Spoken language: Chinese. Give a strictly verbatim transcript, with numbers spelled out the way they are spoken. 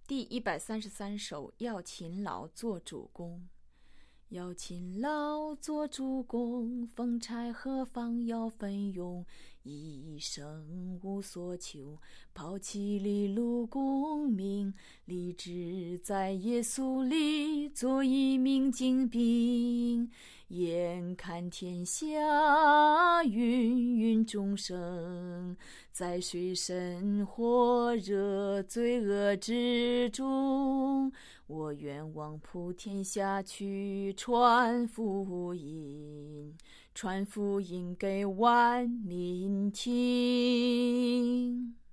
第一百三十三首，要勤劳做主公。要勤劳做主公，风柴何妨要奋勇，一生无所求，抛弃利禄功名，立志在耶稣里做一名精兵。眼看天下芸芸众生，在水深火热罪恶之中，我愿往普天下去传福音，传福音给万民听。